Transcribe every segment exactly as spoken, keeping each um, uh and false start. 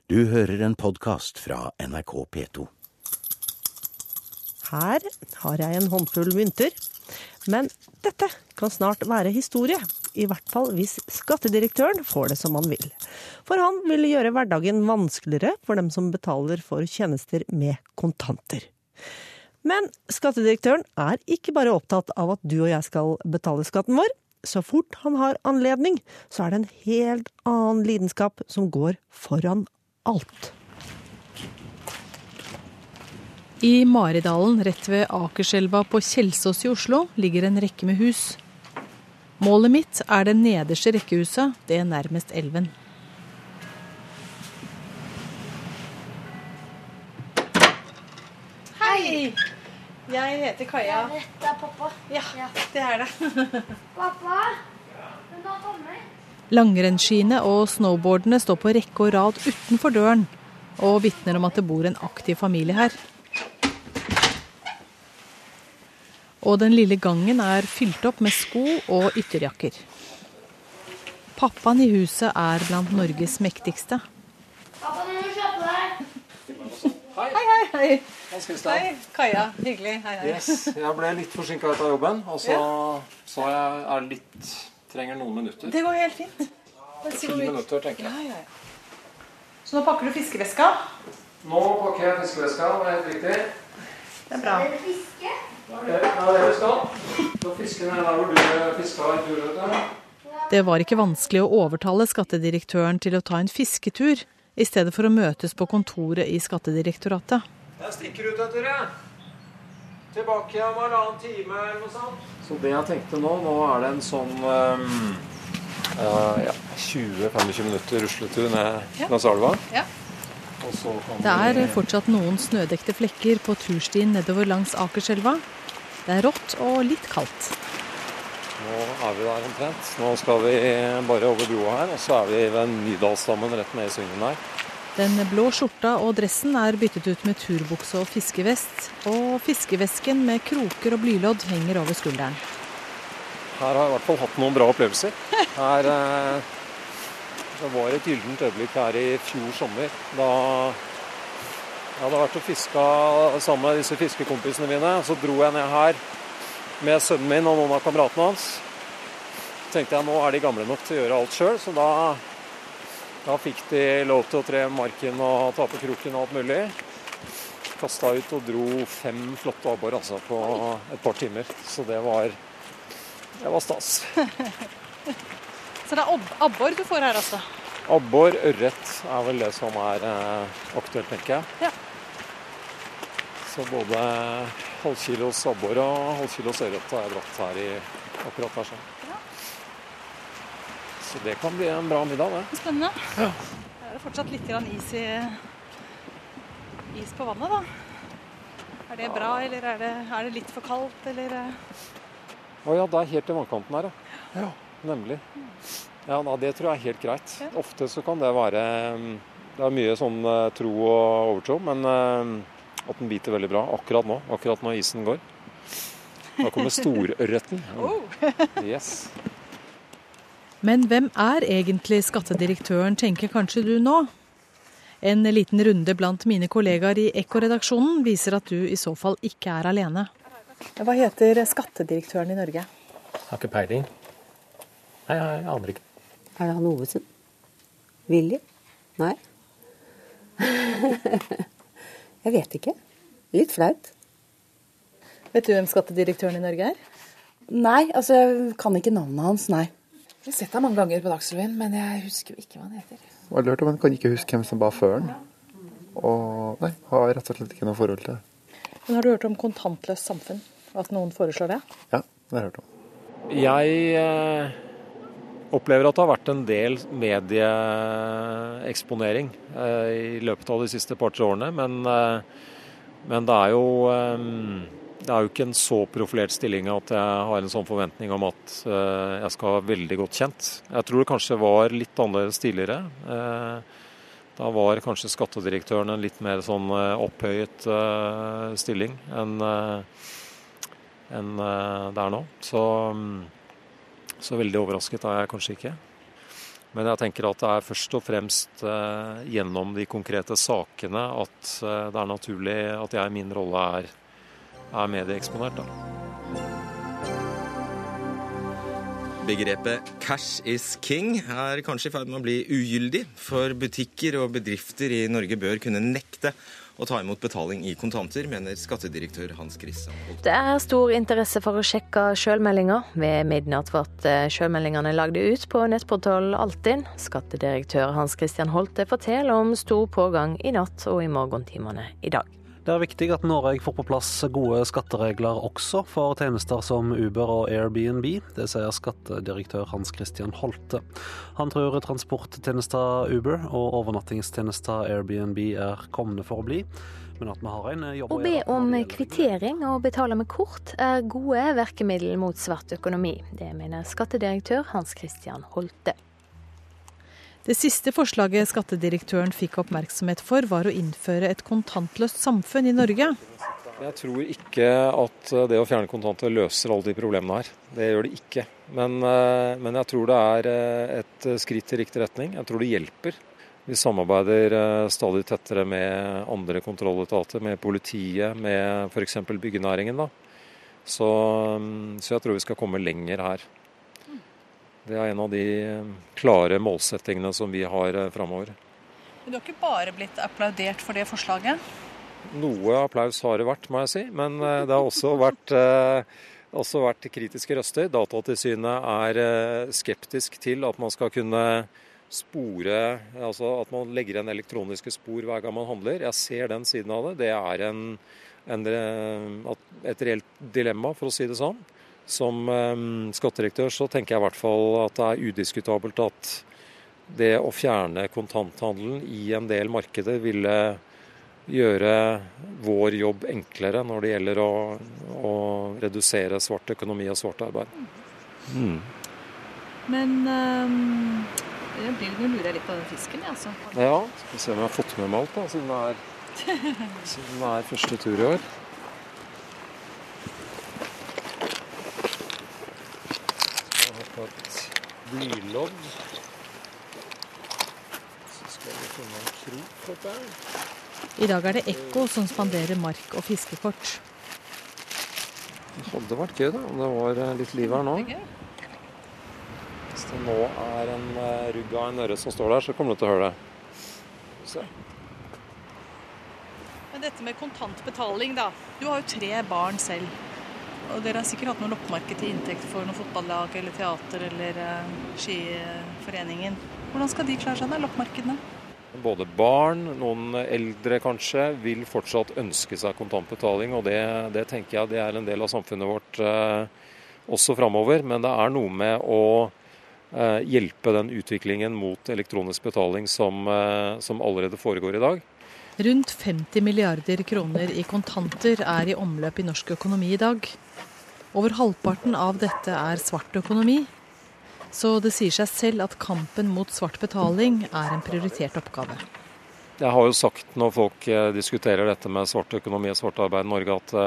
Du hører en podcast fra N R K P to. Her har jeg en håndfull mynter, men dette kan snart være historie. I hvert fall hvis skattedirektøren får det som han vil. For han vil gjøre hverdagen vanskeligere for dem som betaler for tjenester med kontanter. Men skattedirektøren er ikke bare opptatt av at du og jeg skal betale skatten vår. Så fort han har anledning, så er det en helt annen lidenskap som går foran alt. I Maridalen, rett ved Akerselva på Kjelsås i Oslo, ligger en rekke med hus. Målet mitt er det nederste rekkehuset, det er nærmest elven. Hei! Jeg heter Kaja. Ja, dette er pappa. Ja, det er det. Pappa, hun har tommer. Langrennsskiene og snowboardene står på rekke og rad utenfor døren, og vitner om at det bor en aktiv familie her. Og den lille gangen er fylt opp med sko og ytterjakker. Pappaen i huset er blant Norges mektigste. Pappa, du må kjøpe deg. Hei. Hei, hei, hei. Hei, Kristian. Hei, Kaja. Hyggelig. Hei, hei. Yes, jeg ble litt forsinket ut av jobben, og så Ja. sa jeg er litt, trenger noen minutter. Det går helt fint. Ti minutter, tenker jeg. Ja, ja. Så nå pakker du fiskeveska. Nå pakker jeg fiskeveska, det er helt riktig. Det er bra. Er det fiske? Ja, det er det vi skal. Så fisken er der hvor du fisker i tur, vet du. Det var ikke vanskelig å overtale skattedirektøren til å ta en fisketur, i stedet for å møtes på kontoret i Skattedirektoratet. Jeg stikker ut etter det. Tilbake om halvannen time eller noe sånt. Så det jeg tenkte nå, nå er det en sånn um, uh, ja, tjue til tjuefem minutter rusletur ned Ja. langs elva. Ja. Og så kan Det er vi- fortsatt noen snødekte flekker på turstien nedover langs Akerselva. Det er rått og litt kaldt. Nå er vi der omtrent. Nå skal vi bare over broa her, og så er vi ved Nydalsdammen rett ned i svingen her. Den blå skjorta og dressen er byttet ut med turbukse og fiskevest, og fiskevesken med kroker og blylodd henger over skulderen. Her har jeg i hvert fall hatt noen bra opplevelser. Her eh, det var et gyllent øyeblikk her i fjor sommer. Da jeg hadde vært og fisket sammen med disse fiskekompisene mine, så dro jeg ned her med sønnen min og noen av kameratene hans. Så tenkte jeg, nå er de gamle nok til å gjøre alt selv, så da, da fikk de lov til å tre marken og ta på kroken og alt mulig. Kastet ut og dro fem flotte abbor altså, på et par timer, så det var, det var stas. Så det er abbor du får her, altså? Abbor, ørret er vel det som er eh, aktuelt, tenker jeg. Ja. Så både halvkilos abbor og halvkilos ørret har jeg dratt her i akkurat her. Sånn. Ja. Så det kan bli en bra middag, det. Spennende. Ja. Det er fortsatt litt grann is, i, is på vannet, da. Er det bra, eller er det, er det litt for kaldt, eller? Å ja, det er helt til vannkanten her, ja. Ja, nemlig. Ja, da, det tror jeg er helt greit. Ja. Ofte så kan det være, det er mye sånn eh, tro og overtro, men eh, at den biter veldig bra akkurat nå, akkurat når isen går. Da kommer storørreten. Oh. Yes. Men hvem er egentlig skattedirektøren, tenker kanskje du nå? En liten runde blant mine kollegaer i Ekko-redaksjonen viser at du i så fall ikke er alene. Hva heter skattedirektøren i Norge? Jeg har ikke peiling. Nei, jeg aner ikke. Er det han Ovesen? Willy? Nei. Jeg vet ikke. Litt flaut. Vet du hvem skattedirektøren i Norge er? Nei, altså jeg kan ikke navnet hans, nei. Jeg har sett ham mange ganger på Dagsrevyen, men jeg husker jo ikke hva han heter. Jeg har hørt om han, kan ikke huske hvem som var før han. Og nei, har rett og slett ikke noe forhold til det. Men har du hørt om kontantløst samfunn? At noen foreslår det? Ja, det har jeg hørt om. Jeg eh, opplever at det har vært en del medieeksponering eh, i løpet av de siste par-tre årene, men, eh, men det er jo eh, det er jo ikke en så profilert stilling at jeg har en sånn forventning om at eh, jeg skal være veldig godt kjent. Jeg tror det kanskje var litt annerledes tidligere. Eh, da var kanskje skattedirektøren en litt mer sånn eh, opphøyet eh, stilling enn eh, enn det er nå. Så, så veldig overrasket er jeg kanskje ikke. Men jeg tenker at det er først og fremst eh, gjennom de konkrete sakene at eh, det er naturlig at jeg i min rolle er, er medieeksponert, da. Begrepet cash is king er kanskje i ferd med å bli ugyldig, for butikker og bedrifter i Norge bør kunne nekte å ta imot betaling i kontanter, mener skattedirektør Hans Christian Holte. Det er stor interesse for å sjekke selvmeldinger. Ved midnatt ble selvmeldingene lagd ut på nettportalen Altinn. Skattedirektør Hans Christian Holte forteller om stor pågang i natt og i morgentimene i dag. Det er viktig at Norge får på plass gode skatteregler også for tjenester som Uber og Airbnb, det sier skattedirektør Hans Christian Holte. Han tror transporttjenester Uber og overnattingstjenester Airbnb er kommende for å bli, men at vi har en jobb å gjøre. Å be om kvittering og betale med kort er gode virkemidler mot svart økonomi. Det mener skattedirektør Hans Christian Holte. Det siste forslaget skattedirektøren fikk oppmerksomhet for, var å innføre et kontantløst samfunn i Norge. Jeg tror ikke at det å fjerne kontanter løser alle de problemene her. Det gjør det ikke. Men, men jeg tror det er et skritt i riktig retning. Jeg tror det hjelper. Vi samarbeider stadig tettere med andre kontrolletater, med politiet, med for eksempel byggenæringen, da. Så, så jeg tror vi skal komme lenger her. Det er en av de klare målsettingene som vi har fremover. Men du har ikke bare blitt applaudert for det forslaget? Noe applaus har det vært, må jeg si. Men det har også vært, også vært kritiske røster. Datatilsynet er skeptisk til at man skal kunne spore, altså at man legger en elektroniske spor hver gang man handler. Jeg ser den siden av det. Det er en, en, et reelt dilemma, for å si det sånn. Som um, skattedirektør så tenker jeg i hvert fall at det er udiskutabelt at det å fjerne kontanthandelen i en del markeder ville gjøre vår jobb enklere når det gjelder å, å redusere svart økonomi og svart arbeid. Mm. Men um, jeg blir nå lurer jeg litt på den fisken, altså. Ja, skal vi se om jeg har fått med meg alt da, siden det er, siden det er første tur i år. Blylodd. Så skal vi finne en krok på det. I dag er det Ekko som spanderer mark- og fiskekort. Det hadde vært gøy da, om det var litt liv her nå. Hvis det nå er en rugg av en ørret som står der, så kommer du til å høre det. Se. Men dette med kontantbetaling da. Du har jo tre barn selv. Og dere har sikkert hatt noen loppemarked til inntekt for noen fotballag eller teater eller uh, skiforeningen. Hvordan skal de klare seg da, loppemarkedene? Både barn, noen eldre kanskje, vil fortsatt ønske seg kontantbetaling. Og det, det tenker jeg det er en del av samfunnet vårt uh, også fremover. Men det er noe med å uh, hjelpe den utviklingen mot elektronisk betaling som, uh, som allerede foregår i dag. Rundt femti milliarder kroner i kontanter er i omløp i norsk økonomi i dag. Over halvparten av dette er svart økonomi, så det sier seg selv at kampen mot svart betaling er en prioritert oppgave. Jeg har jo sagt når folk diskuterer dette med svart økonomi og svart arbeid i Norge, at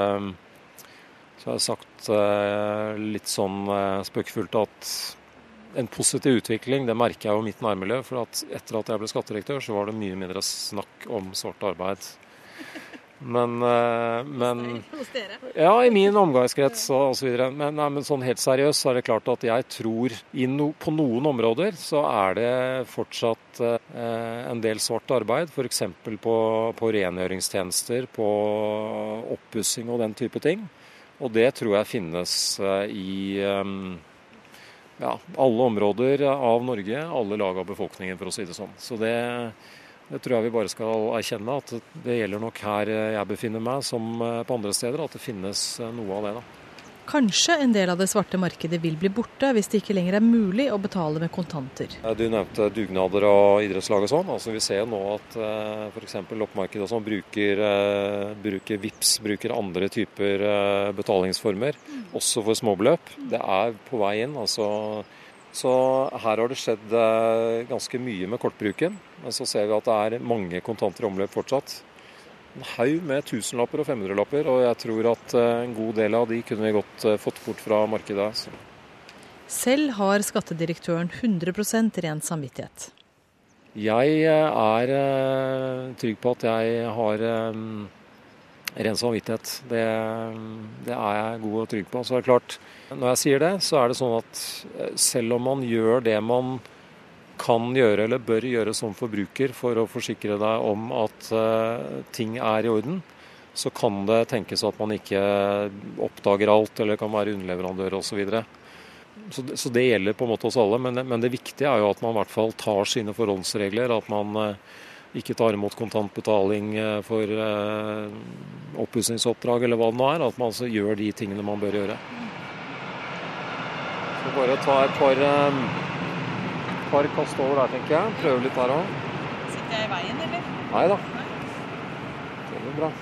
så har jeg sagt litt sånn spøkefullt at en positiv utvikling, det merker jeg jo mitt nærmiljø, for at etter at jeg ble skattedirektør, så var det mye mindre snakk om svart arbeid. Men, men ja, i min omgangskrets og så videre. Men, nei, men sånn helt seriøst så er det klart at jeg tror no, på noen områder så er det fortsatt eh, en del svart arbeid, for eksempel på, på rengjøringstjenester, på oppussing og den type ting. Og det tror jeg finnes eh, i eh, ja, alle områder av Norge, alle lag av befolkningen, for å si det sånn. Så det, det tror jeg vi bare skal erkjenne, at det gjelder nok her jeg befinner meg, som på andre steder, at det finnes noe av det da. Kanskje en del av det svarte markedet vil bli borte hvis det ikke lenger er mulig å betale med kontanter. Du nevnte dugnader og idrettslag og sånn. Altså, vi ser nå at uh, for eksempel loppemarkedet og sånn bruker, uh, bruker Vipps, bruker andre typer uh, betalingsformer, mm. også for småbeløp. Det er på vei inn. Altså, så her har det skjedd uh, ganske mye med kortbruken. Men så ser vi at det er mange kontanter i omløp fortsatt. En haug med tusenlapper og femhundrelapper, og jeg tror at en god del av de kunne vi godt fått bort fra markedet. Selv har skattedirektøren hundre prosent ren samvittighet. Jeg er trygg på at jeg har ren samvittighet. Det, det er jeg god og trygg på. Så er det klart, når jeg sier det, så er det sånn at selv om man gjør det man kan gjøre eller bør gjøre som forbruker for å forsikre deg om at uh, ting er i orden, så kan det tenkes at man ikke oppdager alt eller kan være underleverandør osv. Så, videre. så, så det gjelder på en måte oss alle, men, men det viktige er jo at man i hvert fall tar sine forholdsregler, at man uh, ikke tar imot kontantbetaling for uh, oppussingsoppdrag eller hva det nå er, at man altså gjør de tingene man bør gjøre. Så bare ta et par, um, par kast over der, tenker jeg. Prøve litt der også. Sitter jeg i veien, eller? Nei da. Det går bra.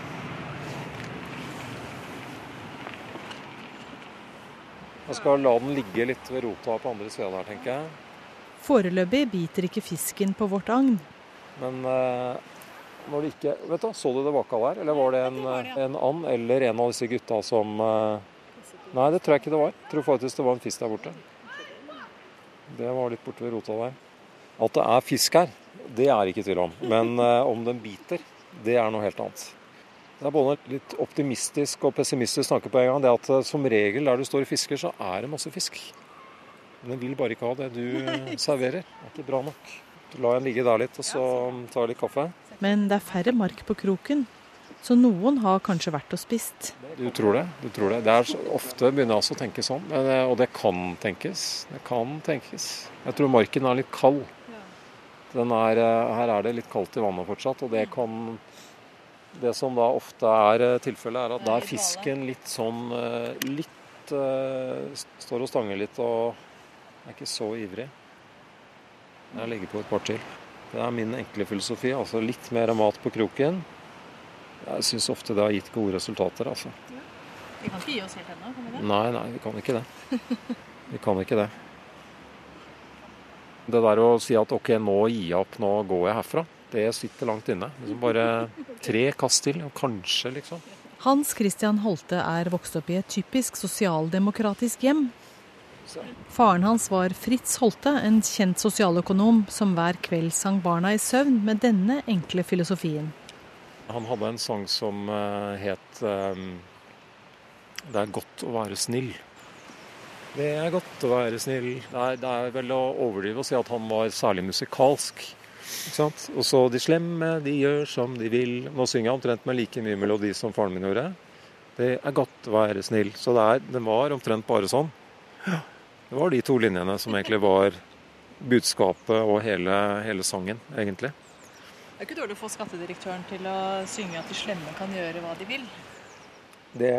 Jeg skal la den ligge litt ved rota på andre siden der, tenker jeg. Foreløpig biter ikke fisken på vårt agn. Men uh, når det ikke... Vet du, så du det baka der? Eller var det en, en and eller en av disse gutta som... Uh, nei, det tror jeg ikke det var. Jeg tror faktisk det var en fisk der borte. Det var litt borte ved rota der. At det er fisk her, det er ikke tvil om. Men uh, om den biter, det er noe helt annet. Det er både litt optimistisk og pessimistisk tanke på en gang. Det at uh, som regel der du står i fisker, så er det masse fisk. Men den vil bare ikke ha det du serverer. Det er ikke bra nok. Du lar den ligge der litt, og så tar jeg litt kaffe. Men det er færre mark på kroken, så noen har kanskje vært og spist. Du tror det, du tror det. Det er så, ofte begynner jeg også å tenke sånn, men, og det kan tenkes. Det kan tenkes. Jeg tror marken er litt kald. Den er, her er det litt kaldt i vannet fortsatt, og det kan... Det som da ofte er tilfellet, er at da er fisken litt sånn, litt, står og stanger litt, og er ikke så ivrig. Jeg legger på et par til. Det er min enkle filosofi, altså litt mer mat på kroken. Jeg synes ofte det har gitt gode resultater, altså. Vi kan ikke gi oss helt ennå, kan vi det? Nei, nei, vi kan ikke det. Vi kan ikke det. Det der å si at ok, nå gir jeg opp, nå går jeg herfra, det sitter langt inne. Liksom bare tre kast til, og kanskje liksom. Hans Christian Holte er vokst opp i et typisk sosialdemokratisk hjem. Faren hans var Fritz Holte, en kjent sosialøkonom som hver kveld sang barna i søvn med denne enkle filosofien. Han hadde en sang som uh, het um, Det er godt å være snill. Det er godt å være snill. Det er, det er vel å overdrive å si at han var særlig musikalsk. Ikke sant? Og så de slemme, de gjør som de vil. Nå synger jeg omtrent med like mye melodi som faren min gjorde. Det er godt å være snill. Så det, er, det var omtrent bare sånn. Ja. Det var de to linjene som egentlig var budskapet og hele, hele sangen, egentlig. Det er ikke dårlig å få skattedirektøren til å synge at de slemme kan gjøre hva de vil. Det,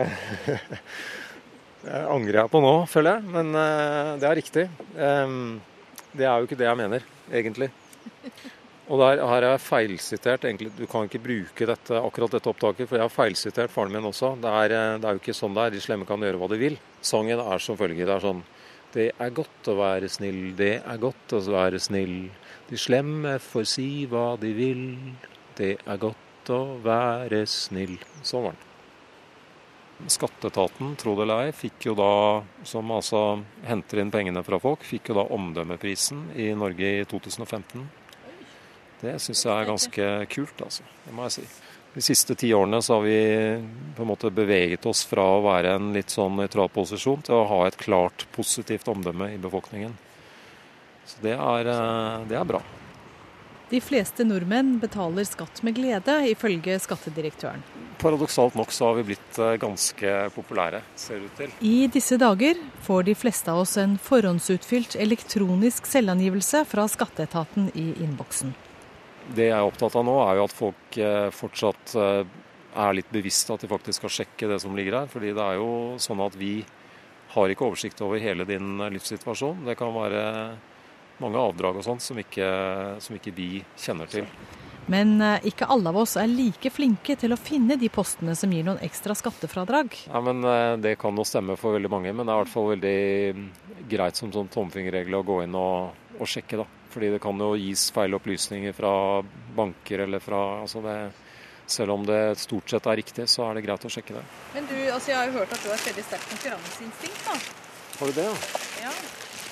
det angrer jeg på nå, føler jeg, men uh, det er riktig. Um, det er jo ikke det jeg mener, egentlig. Og der, her er jeg feilsitert, egentlig. Du kan ikke bruke dette, akkurat dette opptaket, for jeg har feilsitert faren min også. Det er, det er jo ikke sånn det er, de slemme kan gjøre hva de vil. Sangen er som følger, det er sånn: det er godt å være snill, det er godt å være snill. De slemme får si hva de vil, det er godt å være snill. Sånn var det. Skatteetaten, tro det eller ei, fikk jo da, som altså henter inn pengene fra folk, fikk jo da omdømmeprisen i Norge i to tusen og femten. Det synes jeg er ganske kult, altså. Det må jeg si. De siste ti årene så har vi på en måte beveget oss fra å være en litt sånn nøytral posisjon til å ha et klart positivt omdømme i befolkningen. Så det er, det er bra. De fleste nordmenn betaler skatt med glede, ifølge skattedirektøren. Paradoksalt nok så har vi blitt ganske populære, ser det ut til. I disse dager får de fleste av oss en forhåndsutfylt elektronisk selvangivelse fra skatteetaten i innboksen. Det jeg er opptatt av nå er jo at folk fortsatt er litt bevisste at de faktisk skal sjekke det som ligger her. Fordi det er jo sånn at vi har ikke oversikt over hele din livssituasjon. Det kan være mange avdrag og sånt som ikke, som ikke vi kjenner til. Men ikke alle av oss er like flinke til å finne de postene som gir noen ekstra skattefradrag. Ja, men Det kan jo stemme for veldig mange, men det er i hvert fall veldig greit som sånn tomfingerregel å gå inn og, og sjekke da. Fordi det kan jo gis feil opplysninger fra banker eller fra altså det, selv om det stort sett er riktig, så er det greit å sjekke det. Men du, altså jeg har jo hørt at du har et veldig sterkt konkurranseinstinkt da. Har du det, ja? Ja.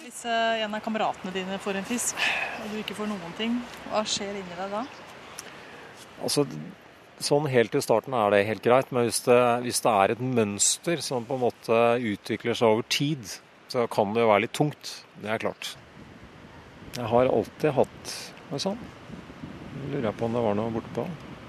Hvis uh, en av kameratene dine får en fisk, og du ikke får noen ting, hva skjer inni deg da? Altså, sånn helt i starten er det helt greit, men hvis det, hvis det er et mønster som på en måte utvikler seg over tid, så kan det jo være litt tungt. Det er klart. Jeg har alltid hatt noe sånn. Jeg lurer på om det var noe bortpå.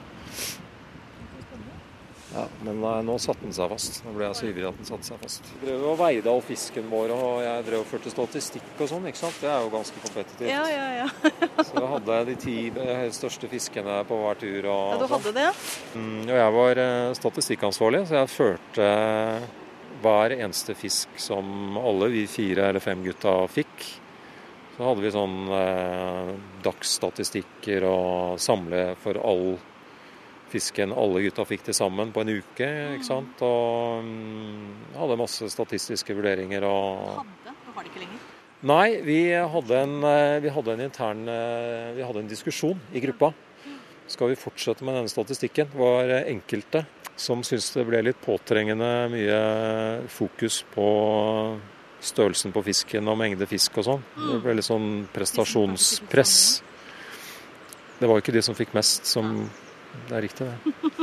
Ja, men nei, nå satte den seg fast. Nå ble jeg så ivrig at den satte seg fast. Jeg drev og veide all fisken vår, og jeg drev og førte statistikk og sånn, ikke sant? Det er jo ganske kompetitivt. Ja, ja, ja. Så jeg hadde de ti største fiskene på hver tur. Og, ja, du hadde det? Mm, og jeg var statistikkansvarlig, så jeg førte hver eneste fisk som alle vi fire eller fem gutta fikk. Så hadde vi sånn eh, dagsstatistikker og samle for all fisken alle gutta fikk til sammen på en uke, ikke sant? Og um, hadde masse statistiske vurderinger. Og... Hadde? Du har det ikke lenger? Nei, vi hadde en, vi hadde en intern vi hadde en diskusjon i gruppa. Skal vi fortsette med denne statistikken? Det var enkelte som syntes det ble litt påtrengende mye fokus på størrelsen på fisken og mengde fisk og sånn. Det ble litt sånn prestasjonspress. Det var ikke de som fikk mest som... Det er riktig, det.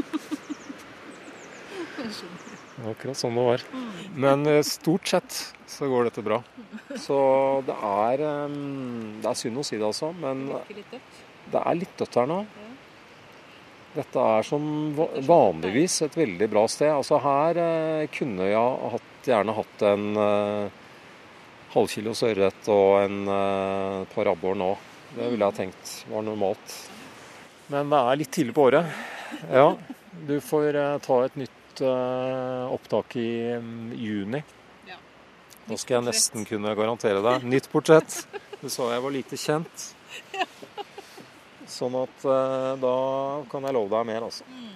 Det var akkurat sånn det var. Men stort sett så går dette bra. Så det er, det er synd å si det altså, men det er litt dødt her nå. Dette er som vanligvis et veldig bra sted. Altså her kunne jeg hatt, gjerne hatt en halvkilo ørret og en par abbor nå. Det ville jeg tenkt var normalt. Men det er litt tidlig på året. Ja, du får uh, ta et nytt uh, opptak i um, juni. Ja. Nå skal jeg nesten kunne garantere deg. Nytt portrett. Du sa jeg var lite kjent. Ja. Sånn at uh, da kan jeg love deg mer, altså. Mm.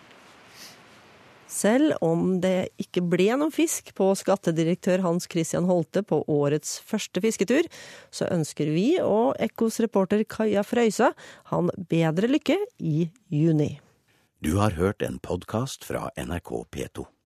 Selv om det ikke ble noen fisk på skattedirektør Hans Christian Holte på årets første fisketur, så ønsker vi og Ekkos reporter Kaja Frøysa han bedre lykke i juni. Du har hørt en podcast fra N R K P to.